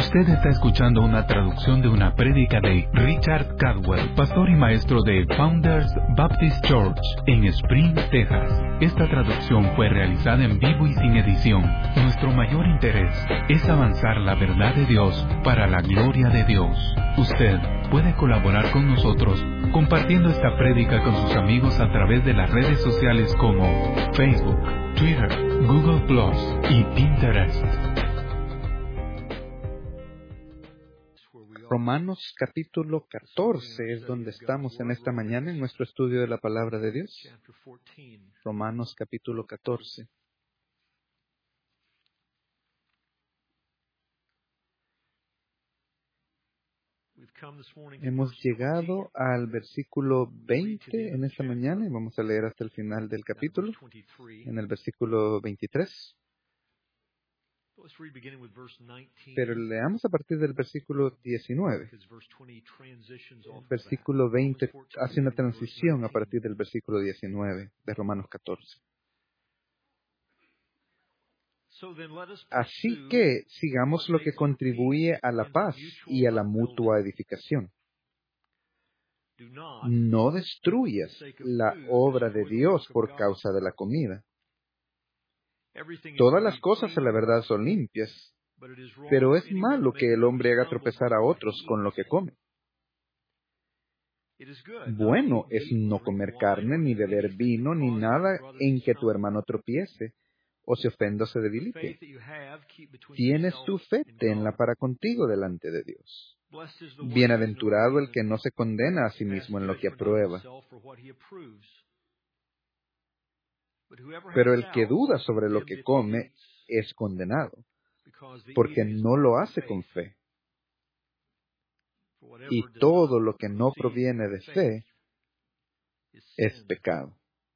Usted está escuchando una traducción de una prédica de Richard Cadwell, pastor y maestro de Founders Baptist Church en Spring, Texas. Esta traducción fue realizada en vivo y sin edición. Nuestro mayor interés es avanzar la verdad de Dios para la gloria de Dios. Usted puede colaborar con nosotros compartiendo esta prédica con sus amigos a través de las redes sociales como Facebook, Twitter, Google Plus y Pinterest. Romanos capítulo 14 es donde estamos en esta mañana en nuestro estudio de la palabra de Dios. Romanos capítulo 14. Hemos llegado al versículo 20 en esta mañana y vamos a leer hasta el final del capítulo, en el versículo 23. Pero leamos a partir del versículo 19. El versículo 20 hace una transición a partir del versículo 19 de Romanos 14. Así que sigamos lo que contribuye a la paz y a la mutua edificación. No destruyas la obra de Dios por causa de la comida. Todas las cosas a la verdad son limpias, pero es malo que el hombre haga tropezar a otros con lo que come. Bueno es no comer carne, ni beber vino, ni nada en que tu hermano tropiece, o se ofenda o se debilite. Tienes tu fe, tenla para contigo delante de Dios. Bienaventurado el que no se condena a sí mismo en lo que aprueba. Pero el que duda sobre lo que come es condenado, porque no lo hace con fe. Y todo lo que no proviene de fe es pecado.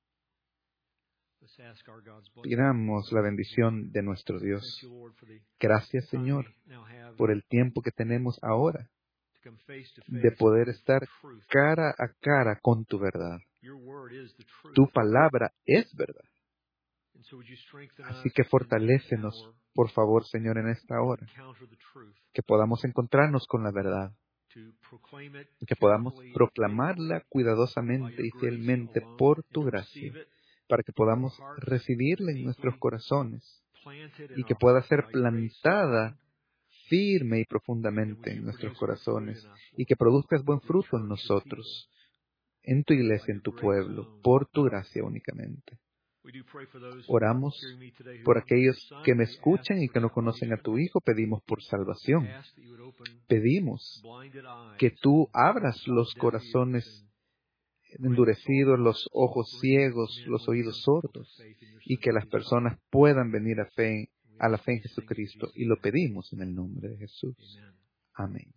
Pidamos la bendición de nuestro Dios. Gracias, Señor, por el tiempo que tenemos ahora de poder estar cara a cara con tu verdad. Tu palabra es verdad. Así que fortalécenos, por favor, Señor, en esta hora, que podamos encontrarnos con la verdad, que podamos proclamarla cuidadosamente y fielmente por tu gracia, para que podamos recibirla en nuestros corazones y que pueda ser plantada firme y profundamente en nuestros corazones y que produzcas buen fruto en nosotros, en tu iglesia, en tu pueblo, por tu gracia únicamente. Oramos por aquellos que me escuchan y que no conocen a tu Hijo. Pedimos por salvación. Pedimos que tú abras los corazones endurecidos, los ojos ciegos, los oídos sordos, y que las personas puedan venir a la fe en Jesucristo. Y lo pedimos en el nombre de Jesús. Amén.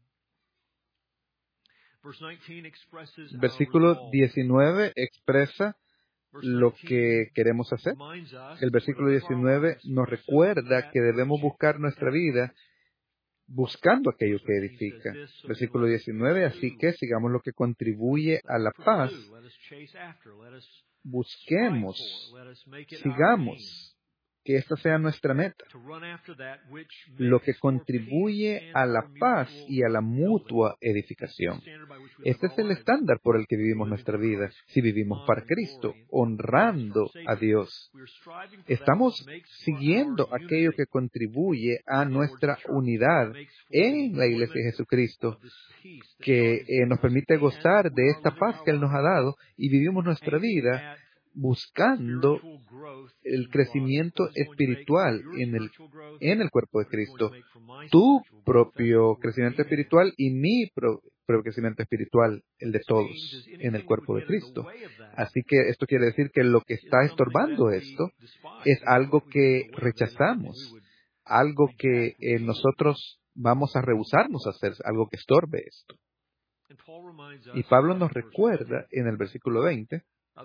Versículo 19 expresa lo que queremos hacer. El versículo 19 nos recuerda que debemos buscar nuestra vida buscando aquello que edifica. Versículo 19, así que sigamos lo que contribuye a la paz. Busquemos, sigamos, que esta sea nuestra meta. Lo que contribuye a la paz y a la mutua edificación. Este es el estándar por el que vivimos nuestra vida. Si vivimos para Cristo, honrando a Dios, estamos siguiendo aquello que contribuye a nuestra unidad en la Iglesia de Jesucristo, que nos permite gozar de esta paz que Él nos ha dado y vivimos nuestra vida buscando el crecimiento espiritual en el cuerpo de Cristo, tu propio crecimiento espiritual y mi propio crecimiento espiritual, el de todos, en el cuerpo de Cristo. Así que esto quiere decir que lo que está estorbando esto es algo que rechazamos, algo que nosotros vamos a rehusarnos a hacer, algo que estorbe esto. Y Pablo nos recuerda en el versículo 20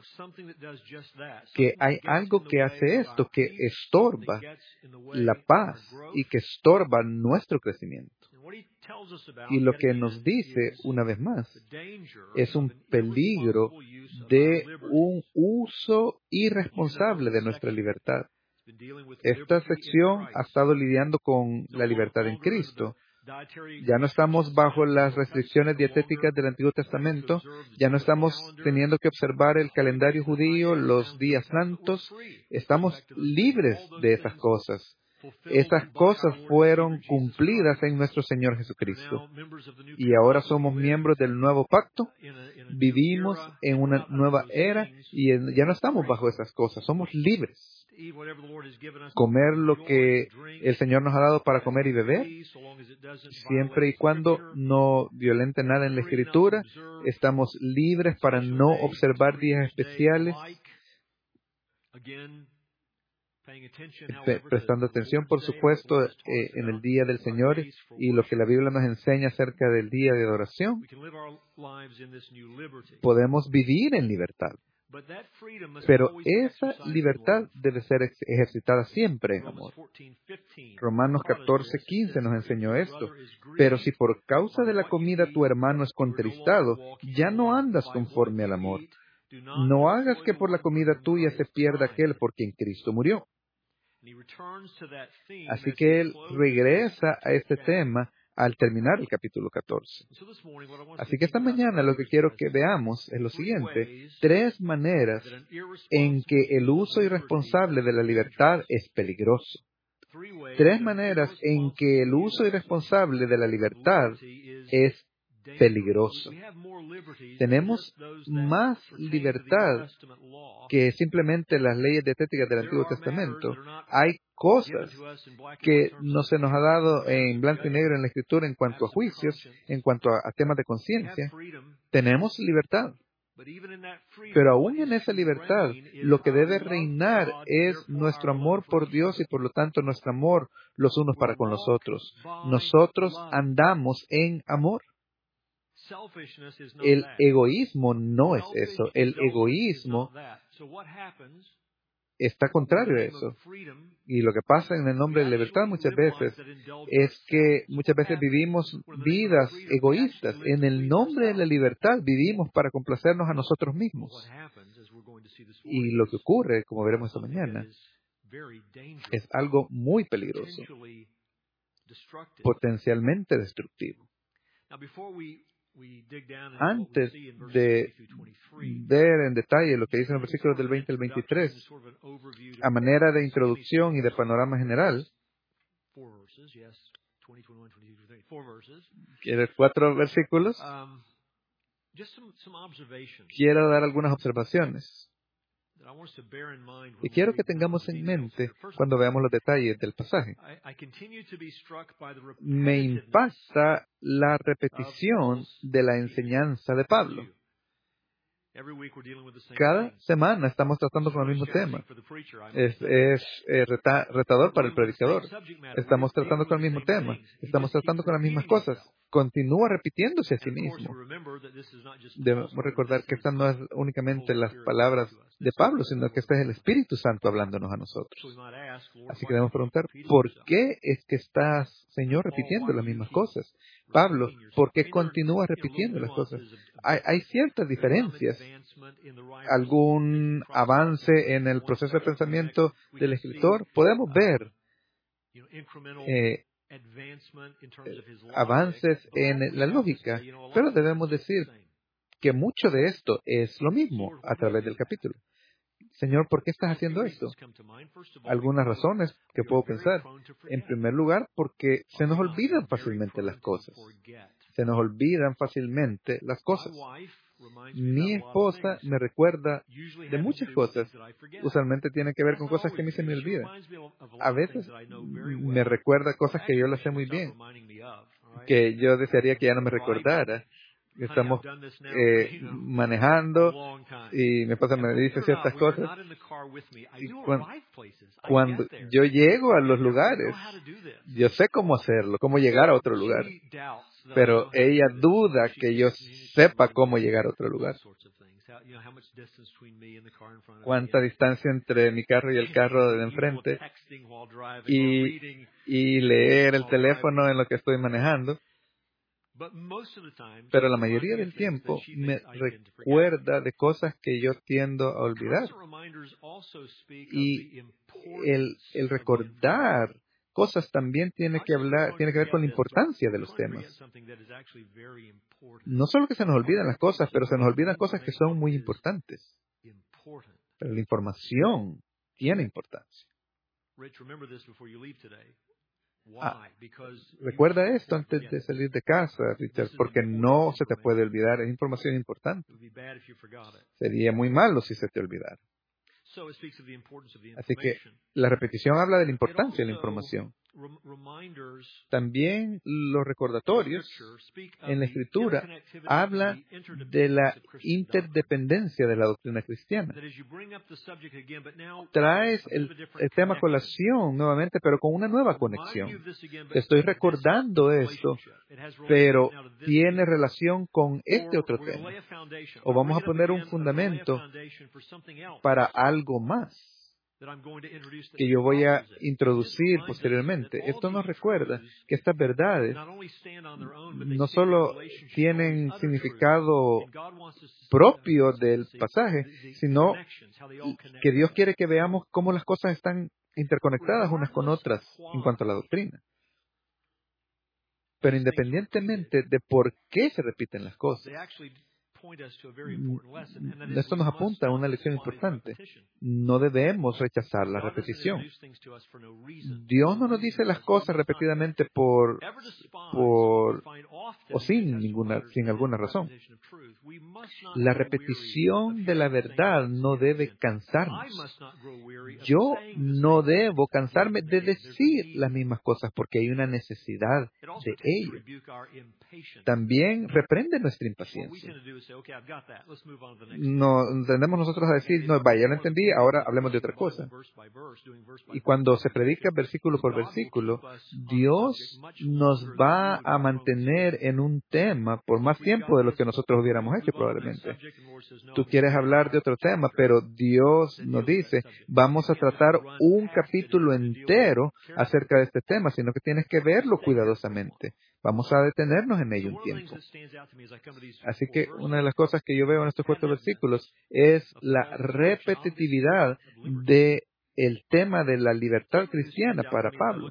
que hay algo que hace esto, que estorba la paz y que estorba nuestro crecimiento. Y lo que nos dice, una vez más, es un peligro de un uso irresponsable de nuestra libertad. Esta sección ha estado lidiando con la libertad en Cristo. Ya no estamos bajo las restricciones dietéticas del Antiguo Testamento. Ya no estamos teniendo que observar el calendario judío, los días santos. Estamos libres de esas cosas. Esas cosas fueron cumplidas en nuestro Señor Jesucristo. Y ahora somos miembros del nuevo pacto. Vivimos en una nueva era y ya no estamos bajo esas cosas. Somos libres. Comer lo que el Señor nos ha dado para comer y beber, siempre y cuando no violente nada en la Escritura, estamos libres para no observar días especiales, prestando atención, por supuesto, en el día del Señor y lo que la Biblia nos enseña acerca del día de adoración. Podemos vivir en libertad. Pero esa libertad debe ser ejercitada siempre en amor. Romanos 14:15 nos enseñó esto. Pero si por causa de la comida tu hermano es contristado, ya no andas conforme al amor. No hagas que por la comida tuya se pierda aquel por quien Cristo murió. Así que él regresa a este tema al terminar el capítulo 14. Así que esta mañana lo que quiero que veamos es lo siguiente: 3 maneras en que el uso irresponsable de la libertad es peligroso. 3 maneras en que el uso irresponsable de la libertad es peligroso. Tenemos más libertad que simplemente las leyes dietéticas del Antiguo Testamento. Hay cosas que no se nos ha dado en blanco y negro en la Escritura en cuanto a juicios, en cuanto a temas de conciencia. Tenemos libertad. Pero aún en esa libertad, lo que debe reinar es nuestro amor por Dios y por lo tanto nuestro amor los unos para con los otros. Nosotros andamos en amor. El egoísmo no es eso. El egoísmo está contrario a eso. Y lo que pasa en el nombre de libertad muchas veces es que muchas veces vivimos vidas egoístas. En el nombre de la libertad vivimos para complacernos a nosotros mismos. Y lo que ocurre, como veremos esta mañana, es algo muy peligroso, potencialmente destructivo. Antes de ver en detalle lo que dicen los versículos del 20 al 23, a manera de introducción y de panorama general, ¿quieres 4 versículos? Quiero dar algunas observaciones. Y quiero que tengamos en mente cuando veamos los detalles del pasaje. Me impacta la repetición de la enseñanza de Pablo. Cada semana estamos tratando con el mismo tema. Es retador para el predicador. Estamos tratando con el mismo tema. Estamos tratando con las mismas cosas. Continúa repitiéndose a sí mismo. Debemos recordar que estas no es únicamente las palabras de Pablo, sino que este es el Espíritu Santo hablándonos a nosotros. Así que debemos preguntar, ¿por qué es que estás, Señor, repitiendo las mismas cosas? Pablo, ¿por qué continúas repitiendo las cosas? Hay ciertas diferencias. ¿Algún avance en el proceso de pensamiento del escritor? Podemos ver avances en la lógica, pero debemos decir que mucho de esto es lo mismo a través del capítulo. Señor, ¿por qué estás haciendo esto? Algunas razones que puedo pensar. En primer lugar, porque se nos olvidan fácilmente las cosas. Se nos olvidan fácilmente las cosas. Mi esposa me recuerda de muchas cosas. Usualmente tiene que ver con cosas que a mí se me olvidan. A veces me recuerda cosas que yo las sé muy bien, que yo desearía que ya no me recordara. Estamos manejando y mi esposa me dice ciertas cosas. Y cuando yo llego a los lugares, yo sé cómo hacerlo, cómo llegar a otro lugar. Pero ella duda que yo sepa cómo llegar a otro lugar. ¿Cuánta distancia entre mi carro y el carro de enfrente? Y leer el teléfono en lo que estoy manejando. Pero la mayoría del tiempo me recuerda de cosas que yo tiendo a olvidar. Y el recordar cosas también tiene que ver con la importancia de los temas. No solo que se nos olvidan las cosas, pero se nos olvidan cosas que son muy importantes. Pero la información tiene importancia. Recuerda esto antes de salir de casa, Richard, porque no se te puede olvidar. Es información importante. Sería muy malo si se te olvidara. Así que la repetición habla de la importancia de la información. También los recordatorios en la Escritura hablan de la interdependencia de la doctrina cristiana. Traes el tema a colación nuevamente, pero con una nueva conexión. Te estoy recordando esto, pero tiene relación con este otro tema. O vamos a poner un fundamento para algo más que yo voy a introducir posteriormente. Esto nos recuerda que estas verdades no solo tienen significado propio del pasaje, sino que Dios quiere que veamos cómo las cosas están interconectadas unas con otras en cuanto a la doctrina. Pero independientemente de por qué se repiten las cosas, esto nos apunta a una lección importante. No debemos rechazar la repetición. Dios no nos dice las cosas repetidamente sin alguna razón. La repetición de la verdad no debe cansarnos. Yo no debo cansarme de decir las mismas cosas porque hay una necesidad de ello. También reprende nuestra impaciencia. No tendemos nosotros a decir, no, vaya, ya lo entendí, ahora hablemos de otra cosa. Y cuando se predica versículo por versículo, Dios nos va a mantener en un tema por más tiempo de lo que nosotros hubiéramos hecho probablemente. Tú quieres hablar de otro tema, pero Dios nos dice, vamos a tratar un capítulo entero acerca de este tema, sino que tienes que verlo cuidadosamente. Vamos a detenernos en ello un tiempo. Así que una de las cosas que yo veo en estos 4 versículos es la repetitividad de el tema de la libertad cristiana para Pablo.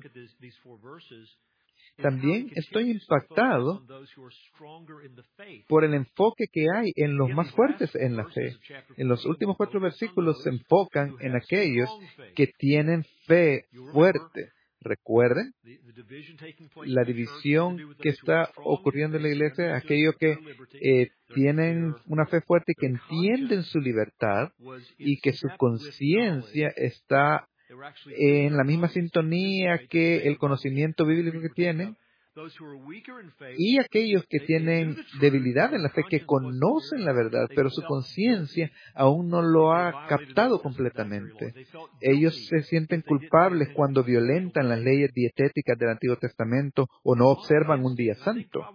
También estoy impactado por el enfoque que hay en los más fuertes en la fe. En los últimos 4 versículos se enfocan en aquellos que tienen fe fuerte. Recuerden la división que está ocurriendo en la iglesia, aquellos que tienen una fe fuerte y que entienden su libertad y que su conciencia está en la misma sintonía que el conocimiento bíblico que tienen, y aquellos que tienen debilidad en la fe, que conocen la verdad, pero su conciencia aún no lo ha captado completamente. Ellos se sienten culpables cuando violentan las leyes dietéticas del Antiguo Testamento o no observan un día santo.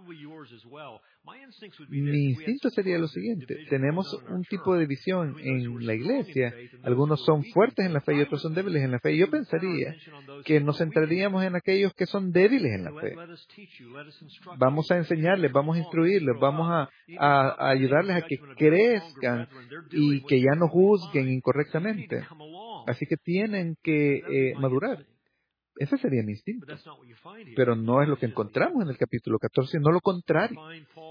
Mi instinto sería lo siguiente. Tenemos un tipo de división en la iglesia. Algunos son fuertes en la fe y otros son débiles en la fe. Yo pensaría que nos centraríamos en aquellos que son débiles en la fe. Vamos a enseñarles, vamos a instruirles, vamos a ayudarles a que crezcan y que ya no juzguen incorrectamente. Así que tienen que madurar. Ese sería mi instinto. Pero no es lo que encontramos en el capítulo 14, sino lo contrario.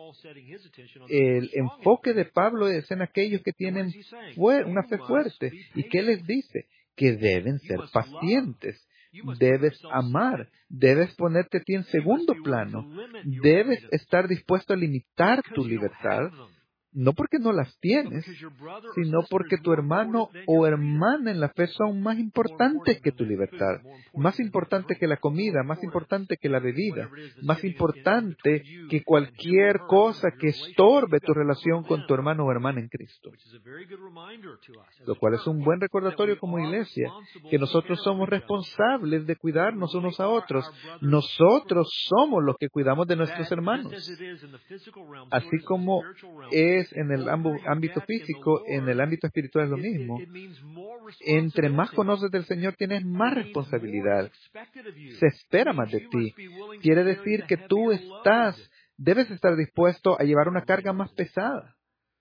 El enfoque de Pablo es en aquellos que tienen una fe fuerte. ¿Y qué les dice? Que deben ser pacientes. Debes amar. Debes ponerte a ti en segundo plano. Debes estar dispuesto a limitar tu libertad. No porque no las tienes, sino porque tu hermano o hermana en la fe son más importantes que tu libertad, más importante que la comida, más importante que la bebida, más importante que cualquier cosa que estorbe tu relación con tu hermano o hermana en Cristo. Lo cual es un buen recordatorio como iglesia, que nosotros somos responsables de cuidarnos unos a otros. Nosotros somos los que cuidamos de nuestros hermanos. Así como es en el ámbito físico, en el ámbito espiritual es lo mismo. Entre más conoces del Señor, tienes más responsabilidad. Se espera más de ti. Quiere decir que tú debes estar dispuesto a llevar una carga más pesada.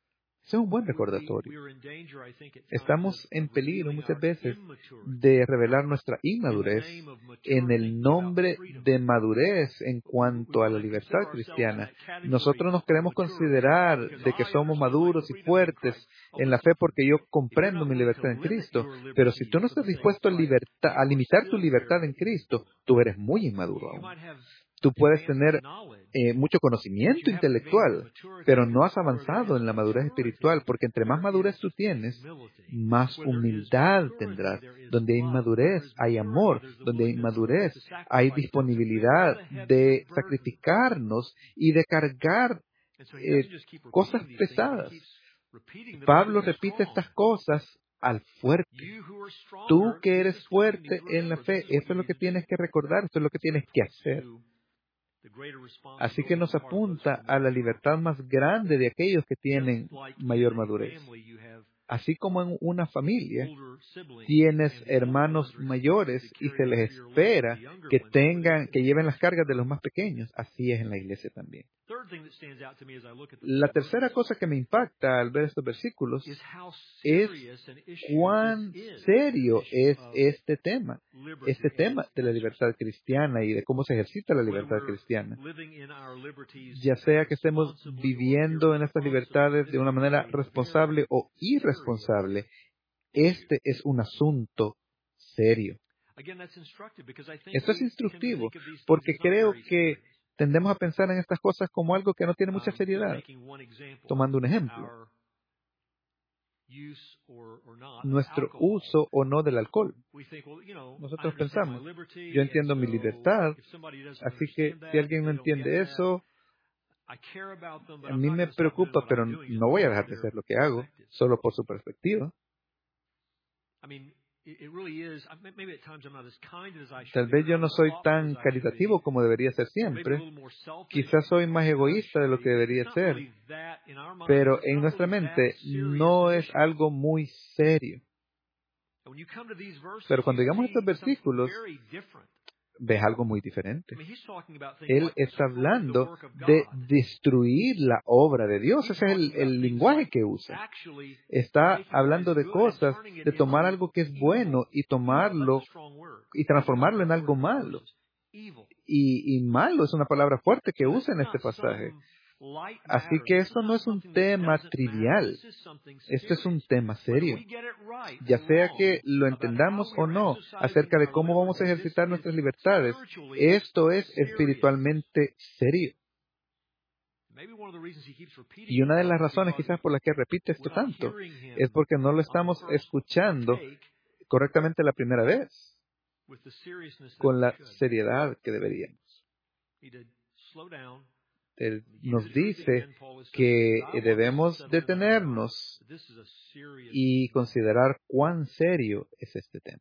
Ese es un buen recordatorio. Estamos en peligro muchas veces de revelar nuestra inmadurez en el nombre de madurez en cuanto a la libertad cristiana. Nosotros nos queremos considerar de que somos maduros y fuertes en la fe porque yo comprendo mi libertad en Cristo. Pero si tú no estás dispuesto a limitar tu libertad en Cristo, tú eres muy inmaduro aún. Tú puedes tener mucho conocimiento intelectual, pero no has avanzado en la madurez espiritual, porque entre más madurez tú tienes, más humildad tendrás. Donde hay madurez, hay amor. Donde hay madurez, hay disponibilidad de sacrificarnos y de cargar cosas pesadas. Pablo repite estas cosas al fuerte. Tú que eres fuerte en la fe, eso es lo que tienes que recordar, eso es lo que tienes que hacer. Así que nos apunta a la libertad más grande de aquellos que tienen mayor madurez. Así como en una familia tienes hermanos mayores y se les espera que lleven las cargas de los más pequeños, así es en la iglesia también. La tercera cosa que me impacta al ver estos versículos es cuán serio es este tema de la libertad cristiana y de cómo se ejercita la libertad cristiana. Ya sea que estemos viviendo en estas libertades de una manera responsable o irresponsable, este es un asunto serio. Esto es instructivo porque creo que tendemos a pensar en estas cosas como algo que no tiene mucha seriedad. Tomando un ejemplo, nuestro uso o no del alcohol. Nosotros pensamos, yo entiendo mi libertad, así que si alguien no entiende eso, a mí me preocupa, pero no voy a dejar de hacer lo que hago, solo por su perspectiva. Tal vez yo no soy tan caritativo como debería ser siempre. Quizás soy más egoísta de lo que debería ser. Pero en nuestra mente no es algo muy serio. Pero cuando llegamos a estos versículos, ves algo muy diferente. Él está hablando de destruir la obra de Dios. Ese es el lenguaje que usa. Está hablando de cosas, de tomar algo que es bueno y tomarlo y transformarlo en algo malo. Y malo es una palabra fuerte que usa en este pasaje. Así que esto no es un tema trivial. Este es un tema serio. Ya sea que lo entendamos o no acerca de cómo vamos a ejercitar nuestras libertades, esto es espiritualmente serio. Y una de las razones quizás por las que repite esto tanto es porque no lo estamos escuchando correctamente la primera vez, con la seriedad que deberíamos. Él nos dice que debemos detenernos y considerar cuán serio es este tema.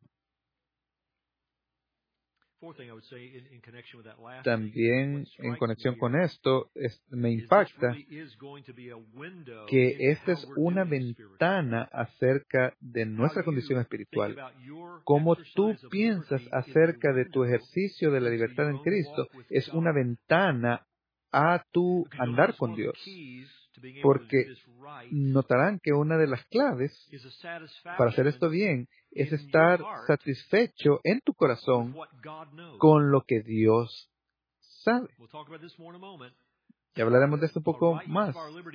También en conexión con esto, me impacta que esta es una ventana acerca de nuestra condición espiritual. Cómo tú piensas acerca de tu ejercicio de la libertad en Cristo es una ventana a tu andar con Dios. Porque notarán que una de las claves para hacer esto bien es estar satisfecho en tu corazón con lo que Dios sabe. Y hablaremos de esto un poco más.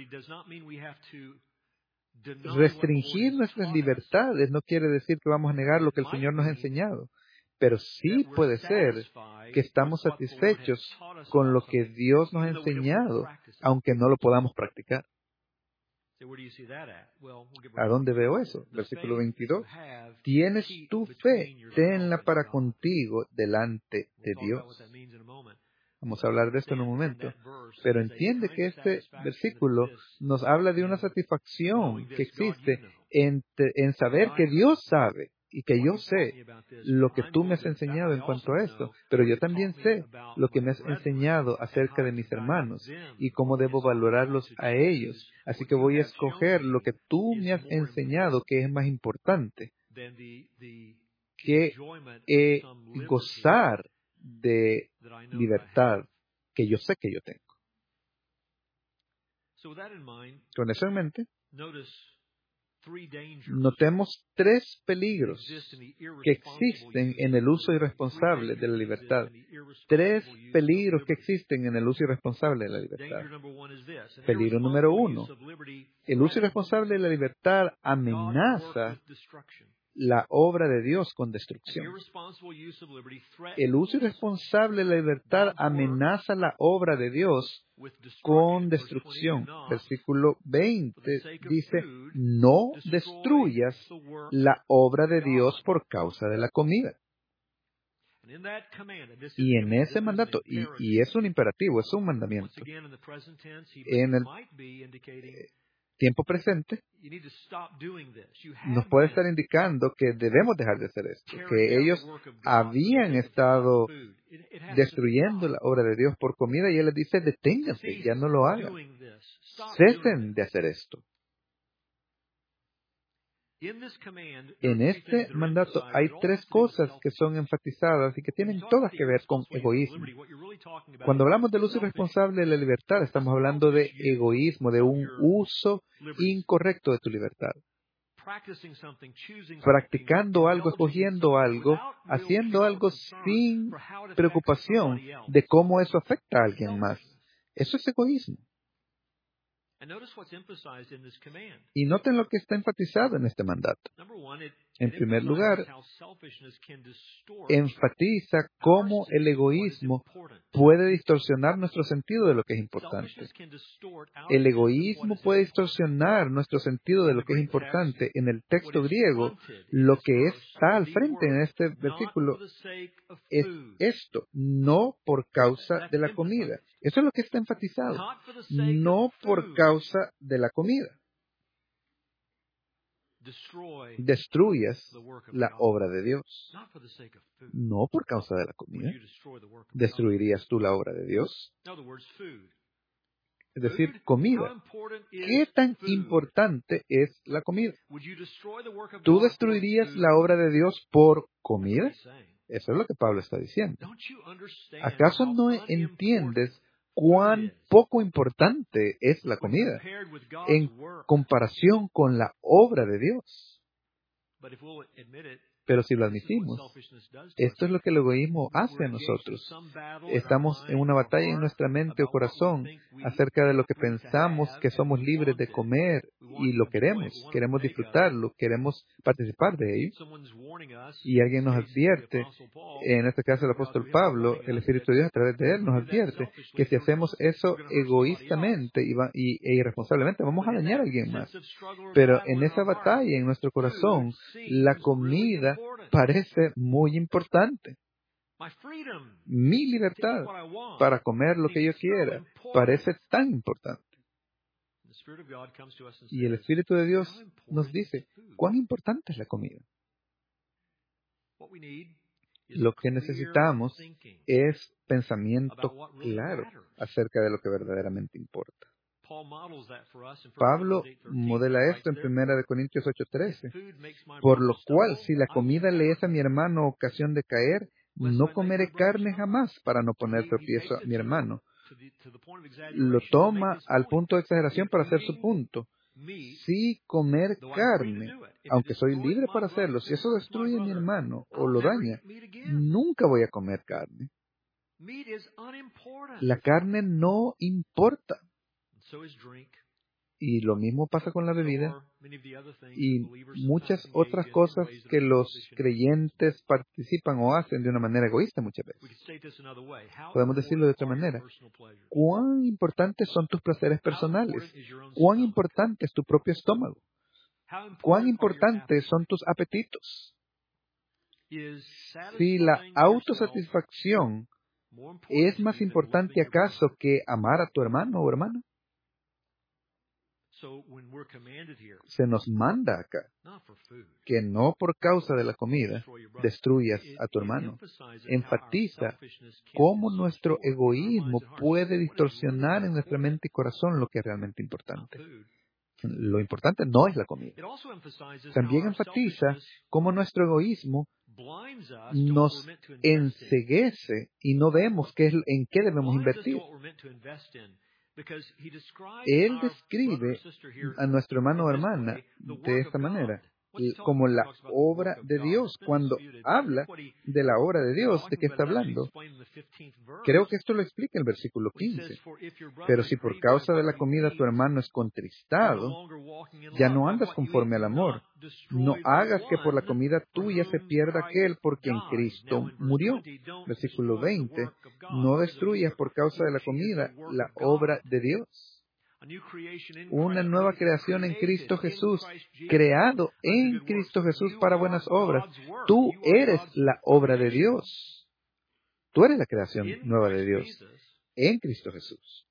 Restringir nuestras libertades no quiere decir que vamos a negar lo que el Señor nos ha enseñado, pero sí puede ser que estamos satisfechos con lo que Dios nos ha enseñado, aunque no lo podamos practicar. ¿A dónde veo eso? Versículo 22. Tienes tu fe, tenla para contigo delante de Dios. Vamos a hablar de esto en un momento. Pero entiende que este versículo nos habla de una satisfacción que existe en saber que Dios sabe y que yo sé lo que tú me has enseñado en cuanto a esto, pero yo también sé lo que me has enseñado acerca de mis hermanos y cómo debo valorarlos a ellos. Así que voy a escoger lo que tú me has enseñado, que es más importante que gozar de libertad que yo sé que yo tengo. Con eso en mente, Notemos 3 peligros que existen en el uso irresponsable de la libertad. 3 peligros que existen en el uso irresponsable de la libertad. Peligro número 1. El uso irresponsable de la libertad amenaza la obra de Dios con destrucción. El uso irresponsable de la libertad amenaza la obra de Dios con destrucción. Versículo 20 dice, no destruyas la obra de Dios por causa de la comida. Y en ese mandato, y es un imperativo, es un mandamiento, en el tiempo presente, nos puede estar indicando que debemos dejar de hacer esto, que ellos habían estado destruyendo la obra de Dios por comida y Él les dice, deténganse, ya no lo hagan, cesen de hacer esto. En este mandato hay 3 cosas que son enfatizadas y que tienen todas que ver con egoísmo. Cuando hablamos del uso irresponsable de la libertad, estamos hablando de egoísmo, de un uso incorrecto de tu libertad. Practicando algo, escogiendo algo, haciendo algo sin preocupación de cómo eso afecta a alguien más. Eso es egoísmo. Y noten lo que está enfatizado en este mandato. En primer lugar, enfatiza cómo el egoísmo puede distorsionar nuestro sentido de lo que es importante. El egoísmo puede distorsionar nuestro sentido de lo que es importante. En el texto griego, lo que está al frente en este versículo es esto, no por causa de la comida. Eso es lo que está enfatizado, no por causa de la comida. Destruyas la obra de Dios, no por causa de la comida. ¿Destruirías tú la obra de Dios? Es decir, comida. ¿Qué tan importante es la comida? ¿Tú destruirías la obra de Dios por comida? Eso es lo que Pablo está diciendo. ¿Acaso no entiendes cuán poco importante es la comida en comparación con la obra de Dios? Pero si lo admitimos, esto es lo que el egoísmo hace a nosotros. Estamos en una batalla en nuestra mente o corazón acerca de lo que pensamos que somos libres de comer y lo queremos disfrutarlo, queremos participar de ello. Y alguien nos advierte, en este caso el apóstol Pablo, el Espíritu de Dios a través de él nos advierte que si hacemos eso egoístamente e irresponsablemente vamos a dañar a alguien más. Pero en esa batalla en nuestro corazón, la comida parece muy importante. Mi libertad para comer lo que yo quiera parece tan importante. Y el Espíritu de Dios nos dice, ¿cuán importante es la comida? Lo que necesitamos es pensamiento claro acerca de lo que verdaderamente importa. Pablo modela esto en 1 Corintios 8:13. Por lo cual, si la comida le es a mi hermano ocasión de caer, no comeré carne jamás para no poner tropiezo a mi hermano. Lo toma al punto de exageración para hacer su punto. Si comer carne, aunque soy libre para hacerlo, si eso destruye a mi hermano o lo daña, nunca voy a comer carne. La carne no importa. Y lo mismo pasa con la bebida y muchas otras cosas que los creyentes participan o hacen de una manera egoísta muchas veces. Podemos decirlo de otra manera. ¿Cuán importantes son tus placeres personales? ¿Cuán importante es tu propio estómago? ¿Cuán importantes son tus apetitos? Si la autosatisfacción es más importante acaso que amar a tu hermano o hermana, se nos manda acá que no por causa de la comida destruyas a tu hermano. Enfatiza cómo nuestro egoísmo puede distorsionar en nuestra mente y corazón lo que es realmente importante. Lo importante no es la comida. También enfatiza cómo nuestro egoísmo nos enceguece y no vemos en qué debemos invertir. Él describe a nuestro hermano o hermana de esta manera, como la obra de Dios. Cuando habla de la obra de Dios, ¿de qué está hablando? Creo que esto lo explica el versículo 15. Pero si por causa de la comida tu hermano es contristado, ya no andas conforme al amor. No hagas que por la comida tuya se pierda aquel por quien Cristo murió. Versículo 20. No destruyas por causa de la comida la obra de Dios. Una nueva creación en Cristo Jesús, creado en Cristo Jesús para buenas obras. Tú eres la obra de Dios. Tú eres la creación nueva de Dios en Cristo Jesús.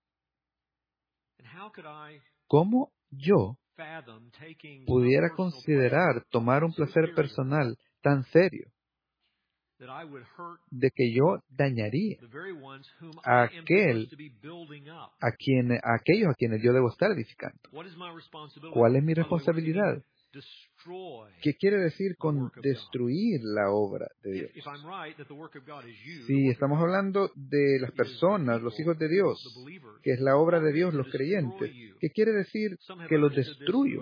¿Cómo yo pudiera considerar tomar un placer personal tan serio de que yo dañaría a aquellos a quienes yo debo estar edificando? ¿Cuál es mi responsabilidad? ¿Qué quiere decir con destruir la obra de Dios? Si estamos hablando de las personas, los hijos de Dios, que es la obra de Dios, los creyentes, ¿qué quiere decir que los destruyo?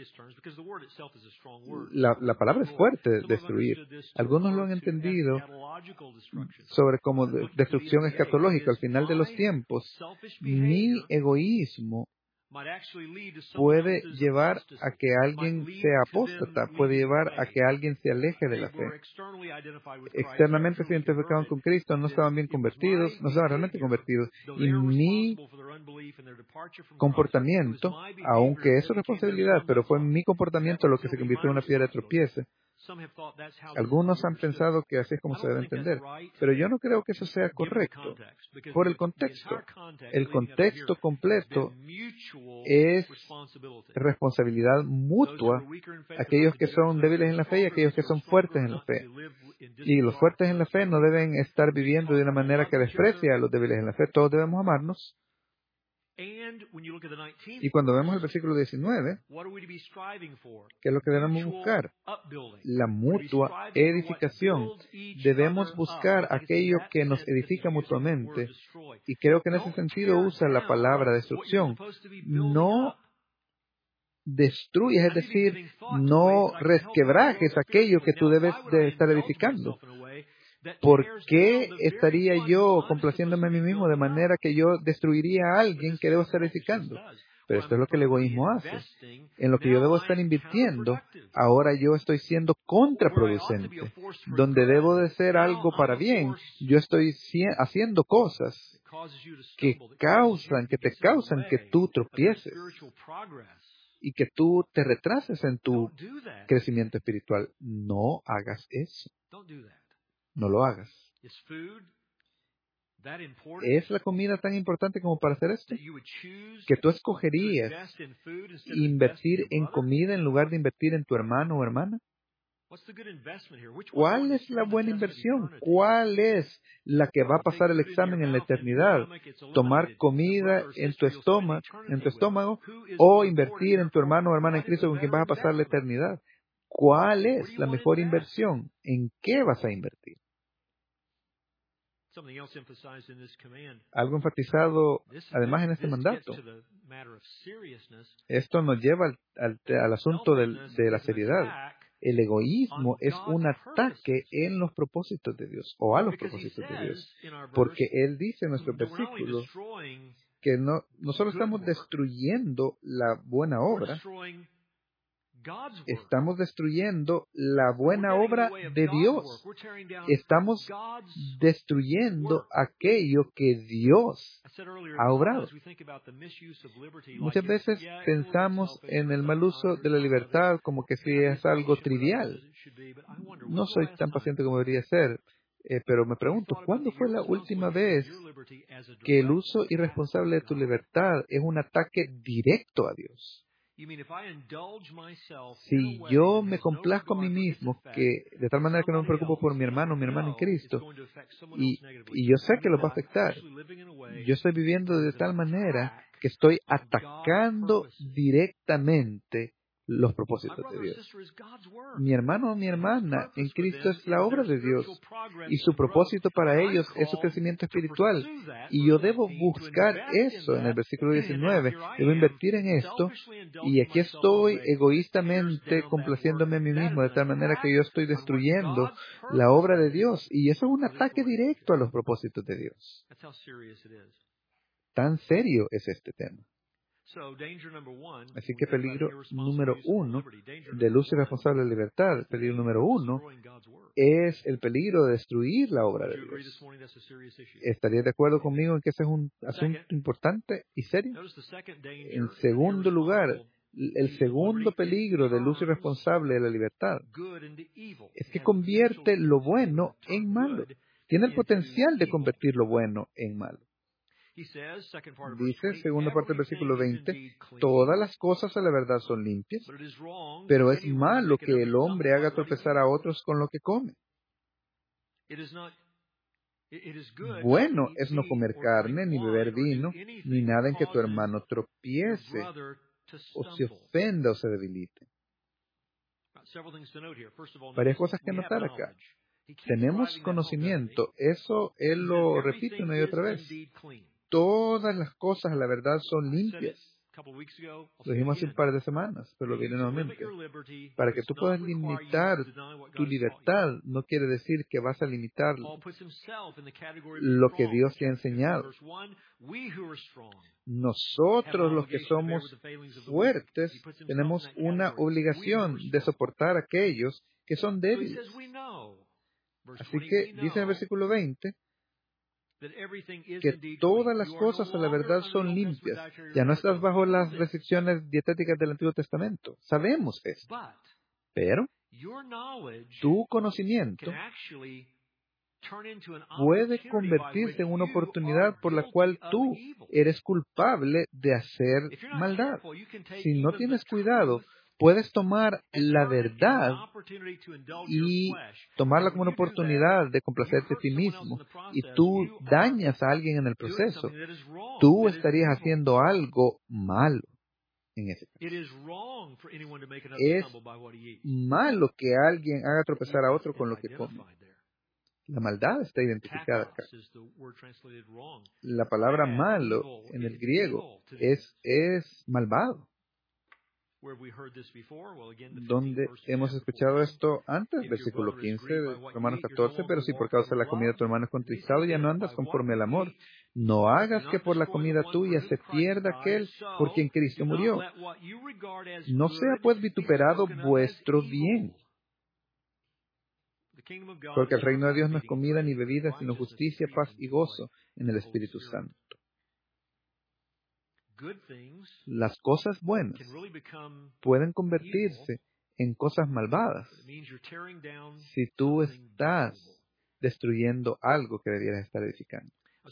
La palabra es fuerte, destruir. Algunos lo han entendido sobre como destrucción escatológica. Al final de los tiempos, mi egoísmo puede llevar a que alguien sea apóstata, puede llevar a que alguien se aleje de la fe. Externamente se identificaban con Cristo, no estaban bien convertidos, no estaban realmente convertidos. Y mi comportamiento, aunque es su responsabilidad, pero fue mi comportamiento lo que se convirtió en una piedra de tropiezo. Algunos han pensado que así es como se debe entender, pero yo no creo que eso sea correcto por el contexto. El contexto completo es responsabilidad mutua, aquellos que son débiles en la fe y aquellos que son fuertes en la fe. Y los fuertes en la fe no deben estar viviendo de una manera que desprecie a los débiles en la fe. Todos debemos amarnos. Y cuando vemos el versículo 19, ¿qué es lo que debemos buscar? La mutua edificación. Debemos buscar aquello que nos edifica mutuamente. Y creo que en ese sentido usa la palabra destrucción. No destruyes, es decir, no resquebrajes aquello que tú debes de estar edificando. ¿Por qué estaría yo complaciéndome a mí mismo de manera que yo destruiría a alguien que debo estar edificando? Pero esto es lo que el egoísmo hace. En lo que yo debo estar invirtiendo, ahora yo estoy siendo contraproducente. Donde debo de ser algo para bien, yo estoy haciendo cosas que te causan que tú tropieces y que tú te retrases en tu crecimiento espiritual. No hagas eso. No lo hagas. ¿Es la comida tan importante como para hacer esto? ¿Que tú escogerías invertir en comida en lugar de invertir en tu hermano o hermana? ¿Cuál es la buena inversión? ¿Cuál es la que va a pasar el examen en la eternidad? ¿Tomar comida en tu estómago o invertir en tu hermano o hermana en Cristo con quien vas a pasar la eternidad? ¿Cuál es la mejor inversión? ¿En qué vas a invertir? Algo enfatizado además en este mandato. Esto nos lleva al asunto de la seriedad. El egoísmo es un ataque en los propósitos de Dios o a los propósitos de Dios. Porque Él dice en nuestro versículo que no solo estamos destruyendo la buena obra, estamos destruyendo la buena obra de Dios. Estamos destruyendo aquello que Dios ha obrado. Muchas veces pensamos en el mal uso de la libertad como que si es algo trivial. No soy tan paciente como debería ser, pero me pregunto, ¿cuándo fue la última vez que el uso irresponsable de tu libertad es un ataque directo a Dios? Si yo me complazco a mí mismo, que de tal manera que no me preocupo por mi hermano en Cristo, y yo sé que lo va a afectar, yo estoy viviendo de tal manera que estoy atacando directamente los propósitos de Dios. Mi hermano o mi hermana en Cristo es la obra de Dios y su propósito para ellos es su crecimiento espiritual. Y yo debo buscar eso en el versículo 19. Debo invertir en esto y aquí estoy egoístamente complaciéndome a mí mismo de tal manera que yo estoy destruyendo la obra de Dios. Y eso es un ataque directo a los propósitos de Dios. Tan serio es este tema. Así que peligro número 1 del uso irresponsable de la libertad, peligro número 1 es el peligro de destruir la obra de Dios. ¿Estarías de acuerdo conmigo en que ese es un asunto importante y serio? En segundo lugar, el segundo peligro del uso irresponsable de la libertad es que convierte lo bueno en malo. Tiene el potencial de convertir lo bueno en malo. Dice, segunda parte del versículo 20, todas las cosas a la verdad son limpias, pero es malo que el hombre haga tropezar a otros con lo que come. Bueno es no comer carne, ni beber vino, ni nada en que tu hermano tropiece, o se ofenda o se debilite. Varias cosas que notar acá. Tenemos conocimiento, eso él lo repite una y otra vez. Todas las cosas, la verdad, son limpias. Lo dijimos hace un par de semanas, pero lo diré nuevamente. Para que tú puedas limitar tu libertad, no quiere decir que vas a limitar lo que Dios te ha enseñado. Nosotros, los que somos fuertes, tenemos una obligación de soportar a aquellos que son débiles. Así que, dice en el versículo 20, que todas las cosas a la verdad son limpias. Ya no estás bajo las restricciones dietéticas del Antiguo Testamento. Sabemos esto. Pero tu conocimiento puede convertirse en una oportunidad por la cual tú eres culpable de hacer maldad. Si no tienes cuidado, puedes tomar la verdad y tomarla como una oportunidad de complacerte a ti mismo, y tú dañas a alguien en el proceso. Tú estarías haciendo algo malo en ese caso. Es malo que alguien haga tropezar a otro con lo que come. La maldad está identificada acá. La palabra malo en el griego es malvado. ¿Dónde hemos escuchado esto antes? Versículo 15 de Romanos 14, pero si por causa de la comida tu hermano es contristado, ya no andas conforme al amor. No hagas que por la comida tuya se pierda aquel por quien Cristo murió. No sea pues vituperado vuestro bien. Porque el reino de Dios no es comida ni bebida, sino justicia, paz y gozo en el Espíritu Santo. Las cosas buenas pueden convertirse en cosas malvadas si tú estás destruyendo algo que debieras estar edificando.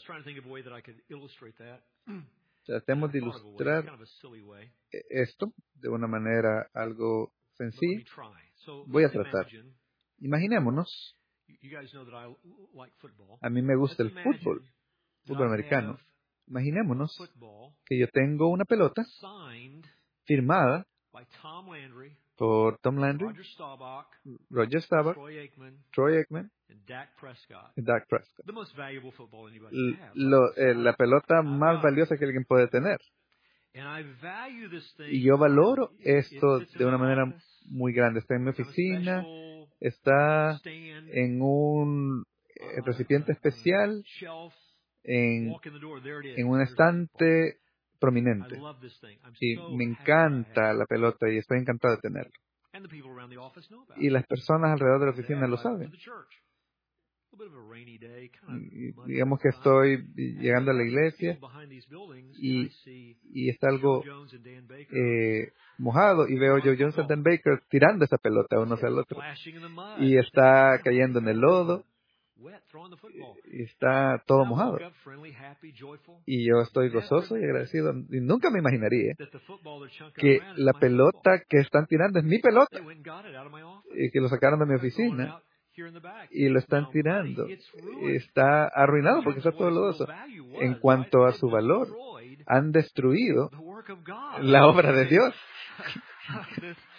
Tratemos de ilustrar esto de una manera algo sencilla. Voy a tratar. Imaginémonos, a mí me gusta el fútbol americano. Imaginémonos que yo tengo una pelota firmada por Tom Landry, Roger Staubach, Troy Aikman y Dak Prescott. La pelota más valiosa que alguien puede tener. Y yo valoro esto de una manera muy grande. Está en mi oficina, está en un recipiente especial, en un estante prominente. Y me encanta la pelota y estoy encantado de tenerlo. Y las personas alrededor de la oficina lo saben. Y digamos que estoy llegando a la iglesia y está algo mojado y veo a Joe Jones y Dan Baker tirando esa pelota uno hacia el otro. Y está cayendo en el lodo. Y está todo mojado. Y yo estoy gozoso y agradecido. Y nunca me imaginaría que la pelota que están tirando es mi pelota. Y que lo sacaron de mi oficina y lo están tirando. Está arruinado porque está todo lodoso. En cuanto a su valor, han destruido la obra de Dios.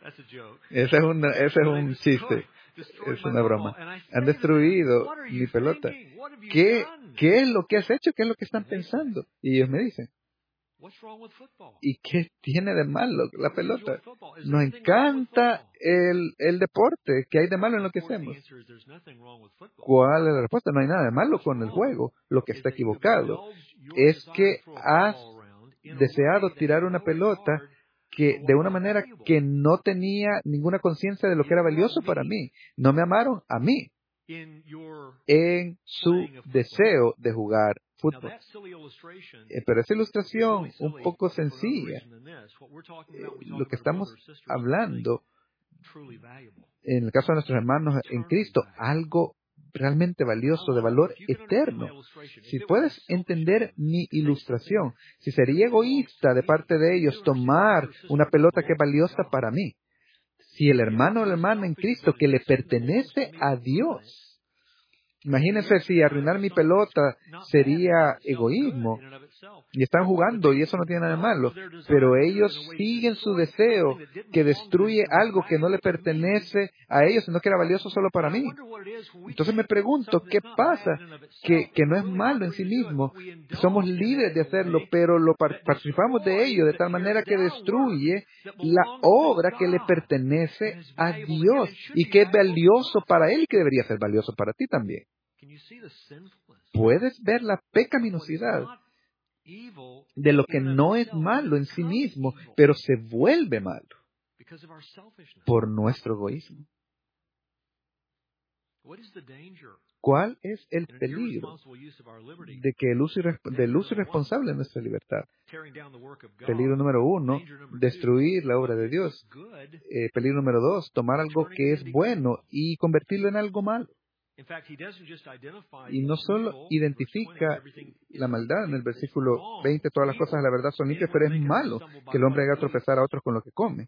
Ese es un chiste. Es una broma. Han destruido mi pelota. ¿Qué es lo que has hecho? ¿Qué es lo que están pensando? Y ellos me dicen, ¿y qué tiene de malo la pelota? Nos encanta el deporte. ¿Qué hay de malo en lo que hacemos? ¿Cuál es la respuesta? No hay nada de malo con el juego. Lo que está equivocado es que has deseado tirar una pelota que de una manera que no tenía ninguna conciencia de lo que era valioso para mí. No me amaron a mí en su deseo de jugar fútbol. Pero esa ilustración un poco sencilla, lo que estamos hablando, en el caso de nuestros hermanos en Cristo, algo realmente valioso, de valor eterno. Si puedes entender mi ilustración, si sería egoísta de parte de ellos tomar una pelota que es valiosa para mí, si el hermano o la hermana en Cristo que le pertenece a Dios, imagínense si arruinar mi pelota sería egoísmo. Y están jugando y eso no tiene nada de malo. Pero ellos siguen su deseo que destruye algo que no le pertenece a ellos, sino que era valioso solo para mí. Entonces me pregunto, ¿qué pasa? Que no es malo en sí mismo. Somos libres de hacerlo, pero participamos de ello de tal manera que destruye la obra que le pertenece a Dios y que es valioso para Él y que debería ser valioso para ti también. ¿Puedes ver la pecaminosidad de lo que no es malo en sí mismo, pero se vuelve malo por nuestro egoísmo? ¿Cuál es el peligro del uso irresponsable de nuestra libertad? Peligro número 1, destruir la obra de Dios. Peligro número 2, tomar algo que es bueno y convertirlo en algo malo. Y no solo identifica la maldad en el versículo 20, todas las cosas de la verdad son limpias, pero es malo que el hombre haga tropezar a otros con lo que come.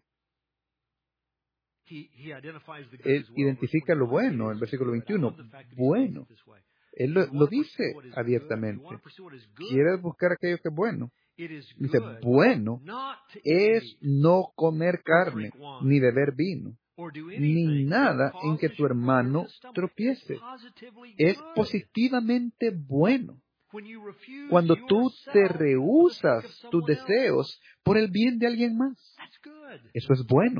Él identifica lo bueno, el versículo 21, bueno. Él lo dice abiertamente. ¿Quieres buscar aquello que es bueno? Dice, bueno es no comer carne, ni beber vino, ni nada en que tu hermano tropiece. Es positivamente bueno. Cuando tú te rehusas tus deseos por el bien de alguien más, eso es bueno.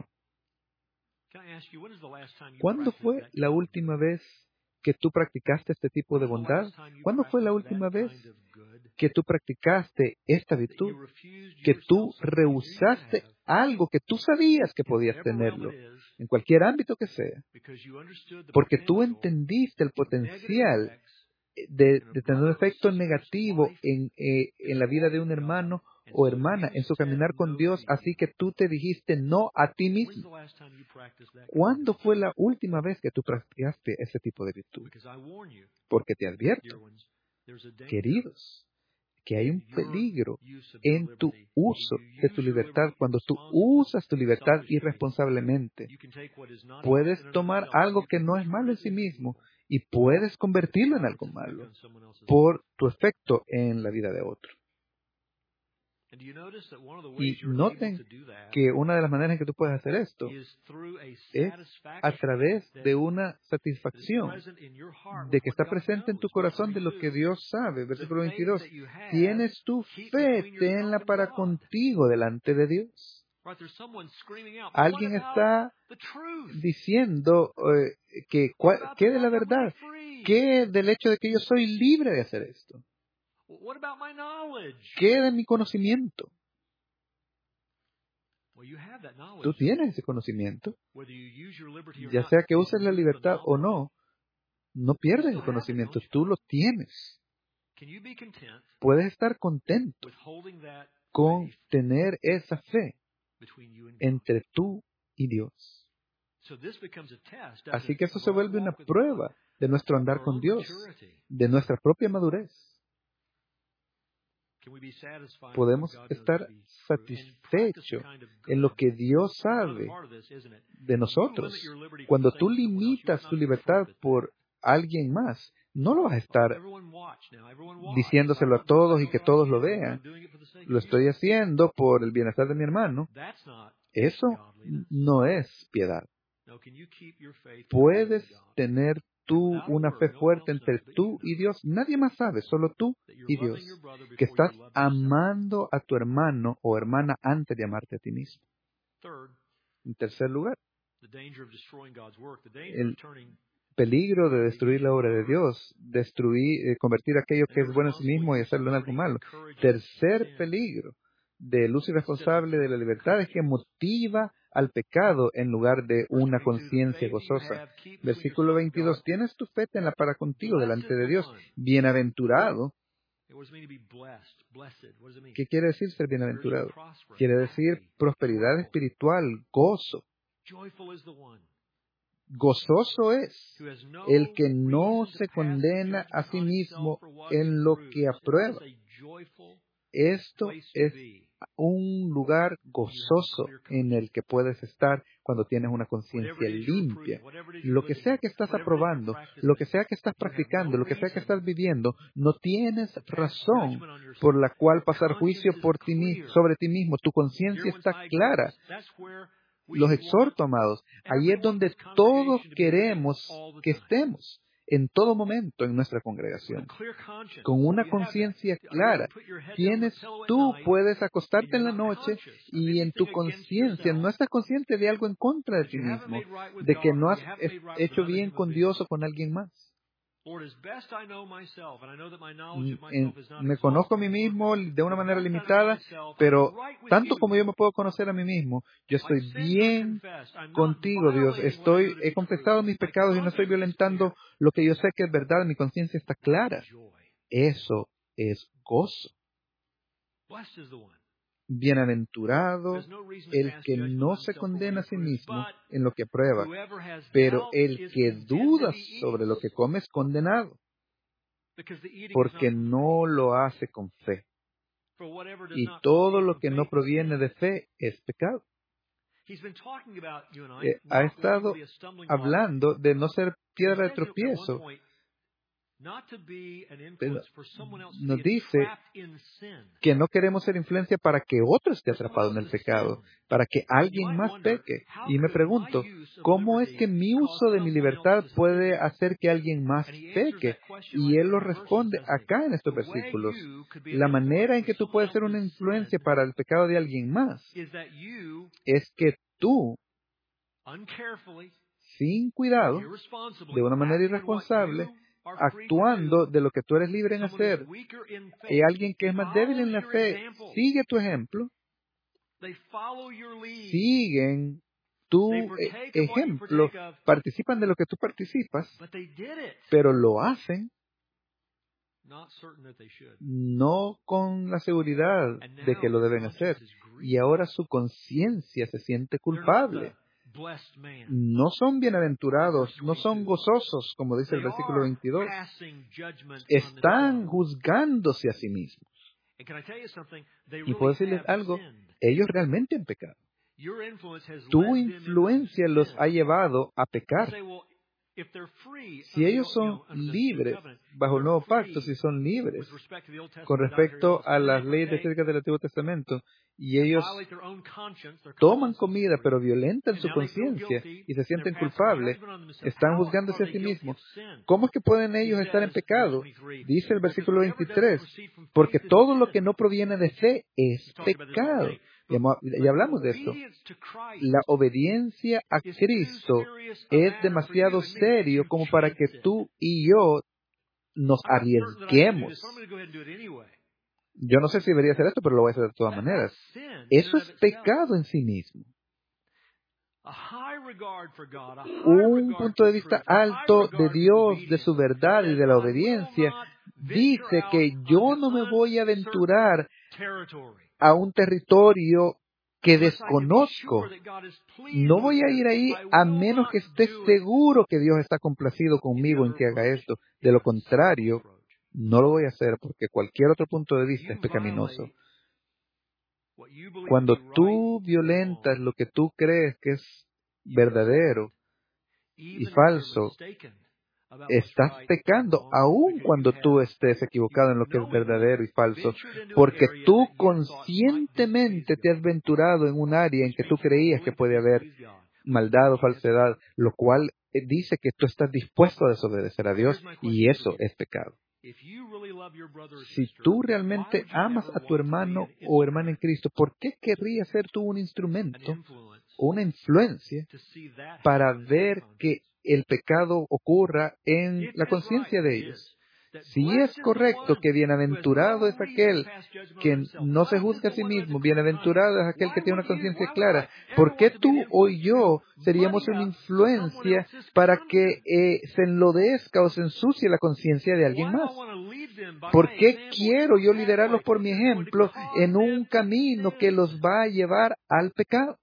¿Cuándo fue la última vez que tú practicaste este tipo de bondad? ¿Cuándo fue la última vez que tú practicaste esta virtud? Que tú rehusaste algo que tú sabías que podías tenerlo, en cualquier ámbito que sea, porque tú entendiste el potencial de tener un efecto negativo en la vida de un hermano o hermana, en su caminar con Dios, así que tú te dijiste no a ti mismo. ¿Cuándo fue la última vez que tú practicaste ese tipo de virtud? Porque te advierto, queridos, que hay un peligro en tu uso de tu libertad. Cuando tú usas tu libertad irresponsablemente, puedes tomar algo que no es malo en sí mismo y puedes convertirlo en algo malo por tu efecto en la vida de otro. Y noten que una de las maneras en que tú puedes hacer esto es a través de una satisfacción de que está presente en tu corazón de lo que Dios sabe. Versículo 22. Tienes tu fe, tenla para contigo delante de Dios. Alguien está diciendo ¿qué de la verdad? ¿Qué del hecho de que yo soy libre de hacer esto? ¿Qué de mi conocimiento? Tú tienes ese conocimiento. Ya sea que uses la libertad o no, no pierdes el conocimiento. Tú lo tienes. Puedes estar contento con tener esa fe entre tú y Dios. Así que eso se vuelve una prueba de nuestro andar con Dios, de nuestra propia madurez. Podemos estar satisfechos en lo que Dios sabe de nosotros. Cuando tú limitas tu libertad por alguien más, no lo vas a estar diciéndoselo a todos y que todos lo vean. Lo estoy haciendo por el bienestar de mi hermano. Eso no es piedad. Puedes tener tú una fe fuerte entre tú y Dios. Nadie más sabe, solo tú y Dios. Que estás amando a tu hermano o hermana antes de amarte a ti mismo. En tercer lugar, el peligro de destruir la obra de Dios, convertir aquello que es bueno en sí mismo y hacerlo en algo malo. Tercer peligro del uso irresponsable de la libertad es que motiva al pecado en lugar de una conciencia gozosa. Versículo 22, tienes tu fe, tenla para contigo delante de Dios. Bienaventurado. ¿Qué quiere decir ser bienaventurado? Quiere decir prosperidad espiritual, gozo. Gozoso es el que no se condena a sí mismo en lo que aprueba. Esto es un lugar gozoso en el que puedes estar cuando tienes una conciencia limpia. Lo que sea que estás aprobando, lo que sea que estás practicando, lo que sea que estás viviendo, no tienes razón por la cual pasar juicio sobre ti mismo. Tu conciencia está clara. Los exhorto, amados, ahí es donde todos queremos que estemos, en todo momento en nuestra congregación. Con una conciencia clara, tú puedes acostarte en la noche y en tu conciencia no estás consciente de algo en contra de ti mismo, de que no has hecho bien con Dios o con alguien más. Me conozco a mí mismo de una manera limitada, pero tanto como yo me puedo conocer a mí mismo, yo estoy bien contigo, Dios. He confesado mis pecados y no estoy violentando lo que yo sé que es verdad. Mi conciencia está clara. Eso es gozo. Bienaventurado el que no se condena a sí mismo en lo que prueba, pero el que duda sobre lo que come es condenado, porque no lo hace con fe. Y todo lo que no proviene de fe es pecado. Ha estado hablando de no ser piedra de tropiezo. Pero nos dice que no queremos ser influencia para que otro esté atrapado en el pecado, para que alguien más peque. Y me pregunto, ¿cómo es que mi uso de mi libertad puede hacer que alguien más peque? Y él lo responde acá en estos versículos. La manera en que tú puedes ser una influencia para el pecado de alguien más es que tú, sin cuidado, de una manera irresponsable, actuando de lo que tú eres libre en hacer, y alguien que es más débil en la fe sigue tu ejemplo, siguen tu ejemplo, participan de lo que tú participas, pero lo hacen no con la seguridad de que lo deben hacer, y ahora su conciencia se siente culpable. No son bienaventurados, no son gozosos, como dice el versículo 22. Están juzgándose a sí mismos. Y puedo decirles algo, ellos realmente han pecado. Tu influencia los ha llevado a pecar. Si ellos son libres bajo el nuevo pacto, si son libres con respecto a las leyes de ética del Antiguo Testamento, y ellos toman comida pero violentan su conciencia y se sienten culpables, están juzgándose a sí mismos, ¿cómo es que pueden ellos estar en pecado? Dice el versículo 23, porque todo lo que no proviene de fe es pecado. Ya hablamos de esto. La obediencia a Cristo es demasiado serio como para que tú y yo nos arriesguemos. Yo no sé si debería hacer esto, pero lo voy a hacer de todas maneras. Eso es pecado en sí mismo. Un punto de vista alto de Dios, de su verdad y de la obediencia, dice que yo no me voy a aventurar a un territorio que desconozco. No voy a ir ahí a menos que esté seguro que Dios está complacido conmigo en que haga esto. De lo contrario, no lo voy a hacer porque cualquier otro punto de vista es pecaminoso. Cuando tú violentas lo que tú crees que es verdadero y falso, estás pecando aun cuando tú estés equivocado en lo que es verdadero y falso, porque tú conscientemente te has venturado en un área en que tú creías que puede haber maldad o falsedad, lo cual dice que tú estás dispuesto a desobedecer a Dios, y eso es pecado. Si tú realmente amas a tu hermano o hermana en Cristo, ¿por qué querrías ser tú un instrumento o una influencia para ver que el pecado ocurra en la conciencia de ellos? Si es correcto que bienaventurado es aquel que no se juzga a sí mismo, bienaventurado es aquel que tiene una conciencia clara, ¿por qué tú o yo seríamos una influencia para que se enlodezca o se ensucie la conciencia de alguien más? ¿Por qué quiero yo liderarlos por mi ejemplo en un camino que los va a llevar al pecado?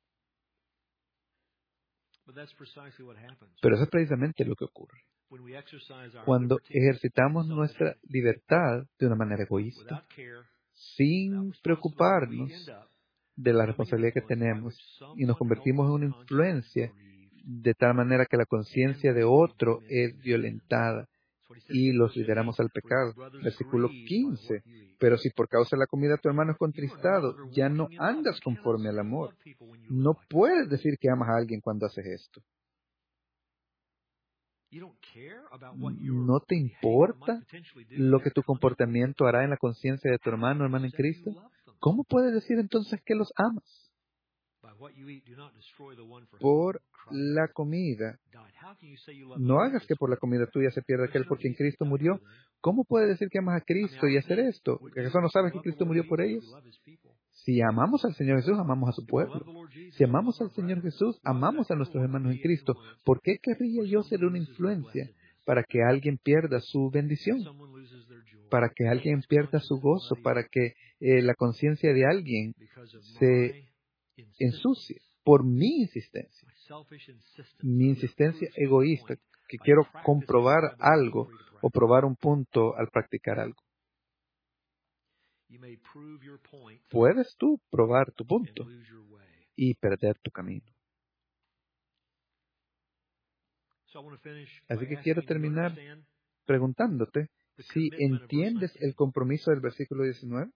Pero eso es precisamente lo que ocurre. Cuando ejercitamos nuestra libertad de una manera egoísta, sin preocuparnos de la responsabilidad que tenemos, y nos convertimos en una influencia de tal manera que la conciencia de otro es violentada y los lideramos al pecado. Versículo 15. Pero si por causa de la comida tu hermano es contristado, ya no andas conforme al amor. No puedes decir que amas a alguien cuando haces esto. ¿No te importa lo que tu comportamiento hará en la conciencia de tu hermano o hermana en Cristo? ¿Cómo puedes decir entonces que los amas? Por la comida. No hagas que por la comida tuya se pierda aquel por quien Cristo murió. ¿Cómo puedes decir que amas a Cristo y hacer esto? ¿Acaso no sabes que Cristo murió por ellos? Si amamos al Señor Jesús, amamos a su pueblo. Si amamos al Señor Jesús, amamos a nuestros hermanos en Cristo. ¿Por qué querría yo ser una influencia para que alguien pierda su bendición? Para que alguien pierda su gozo, para que la conciencia de alguien se ensucie por mi insistencia egoísta, que quiero comprobar algo o probar un punto al practicar algo. Puedes tú probar tu punto y perder tu camino. Así que quiero terminar preguntándote si entiendes el compromiso del versículo 19.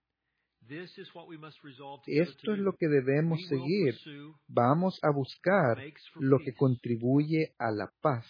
Esto es lo que debemos seguir. Vamos a buscar lo que contribuye a la paz.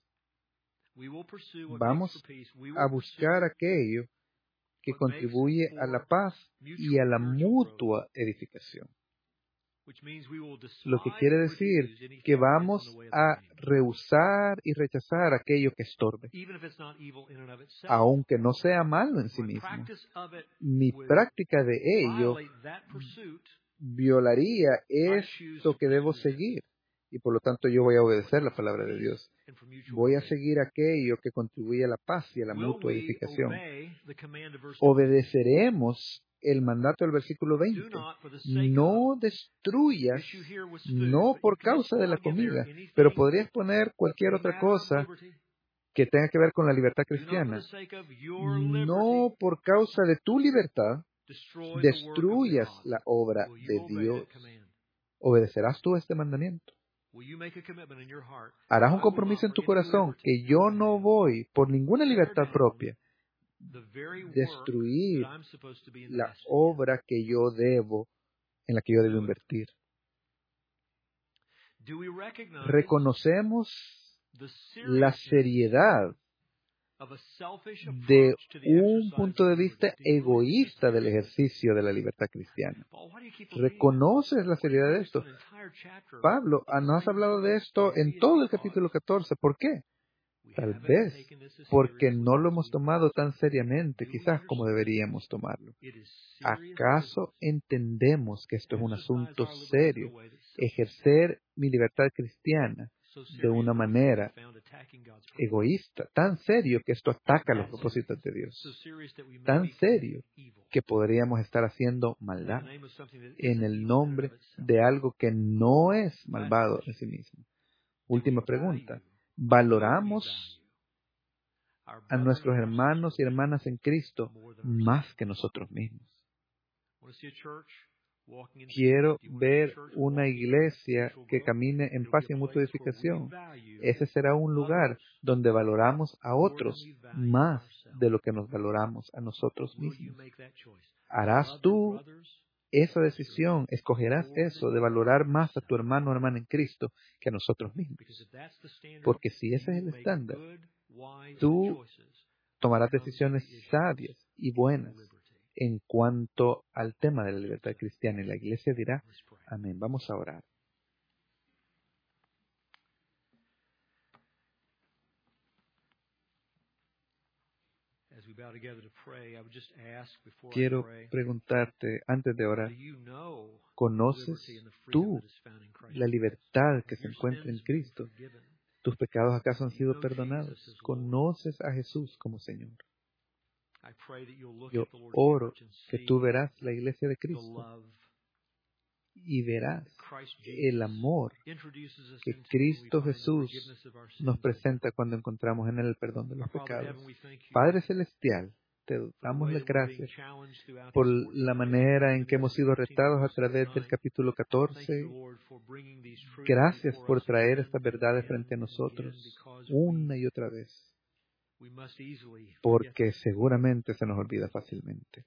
Vamos a buscar aquello que contribuye a la paz y a la mutua edificación. Lo que quiere decir que vamos a rehusar y rechazar aquello que estorbe, aunque no sea malo en sí mismo. Mi práctica de ello violaría esto que debo seguir, y por lo tanto yo voy a obedecer la palabra de Dios. Voy a seguir aquello que contribuye a la paz y a la mutua edificación. Obedeceremos el mandato del versículo 20. No destruyas, no por causa de la comida, pero podrías poner cualquier otra cosa que tenga que ver con la libertad cristiana. No por causa de tu libertad, destruyas la obra de Dios. ¿Obedecerás tú este mandamiento? Harás un compromiso en tu corazón que yo no voy por ninguna libertad propia destruir la obra que yo debo, en la que yo debo invertir. ¿Reconocemos la seriedad de un punto de vista egoísta del ejercicio de la libertad cristiana? ¿Reconoces la seriedad de esto? Pablo, nos has hablado de esto en todo el capítulo 14. ¿Por qué? Tal vez porque no lo hemos tomado tan seriamente, quizás como deberíamos tomarlo. ¿Acaso entendemos que esto es un asunto serio? Ejercer mi libertad cristiana de una manera egoísta, tan serio que esto ataca los propósitos de Dios, tan serio que podríamos estar haciendo maldad en el nombre de algo que no es malvado en sí mismo. Última pregunta. ¿Valoramos a nuestros hermanos y hermanas en Cristo más que nosotros mismos? Quiero ver una iglesia que camine en paz y en mutua edificación. Ese será un lugar donde valoramos a otros más de lo que nos valoramos a nosotros mismos. ¿Harás tú esa decisión? ¿Escogerás eso de valorar más a tu hermano o hermana en Cristo que a nosotros mismos? Porque si ese es el estándar, tú tomarás decisiones sabias y buenas en cuanto al tema de la libertad cristiana. Y la iglesia dirá, amén. Vamos a orar. Quiero preguntarte, antes de orar, ¿conoces tú la libertad que se encuentra en Cristo? ¿Tus pecados acaso han sido perdonados? ¿Conoces a Jesús como Señor? Yo oro que tú verás la iglesia de Cristo y verás el amor que Cristo Jesús nos presenta cuando encontramos en Él el perdón de los pecados. Padre Celestial, te damos las gracias por la manera en que hemos sido retados a través del capítulo 14. Gracias por traer estas verdades frente a nosotros una y otra vez, porque seguramente se nos olvida fácilmente.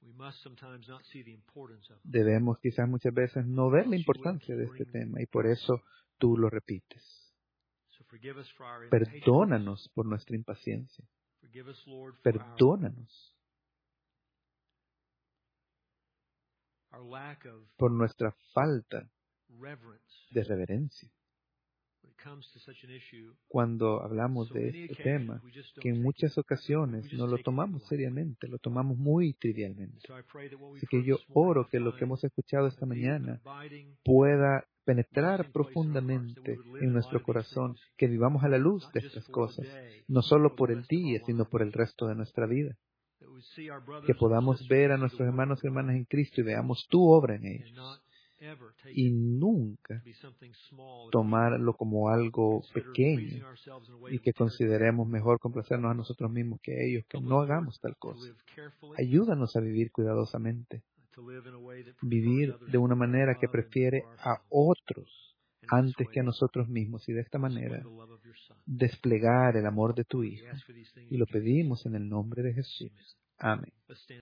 Debemos quizás muchas veces no ver la importancia de este tema y por eso tú lo repites. Perdónanos por nuestra impaciencia. Perdónanos por nuestra falta de reverencia cuando hablamos de este tema, que en muchas ocasiones no lo tomamos seriamente, lo tomamos muy trivialmente. Así que yo oro que lo que hemos escuchado esta mañana pueda penetrar profundamente en nuestro corazón, que vivamos a la luz de estas cosas, no solo por el día, sino por el resto de nuestra vida. Que podamos ver a nuestros hermanos y hermanas en Cristo y veamos tu obra en ellos. Y nunca tomarlo como algo pequeño y que consideremos mejor complacernos a nosotros mismos que a ellos, que no hagamos tal cosa. Ayúdanos a vivir cuidadosamente, vivir de una manera que prefiere a otros antes que a nosotros mismos y de esta manera desplegar el amor de tu Hijo. Y lo pedimos en el nombre de Jesús. Amén.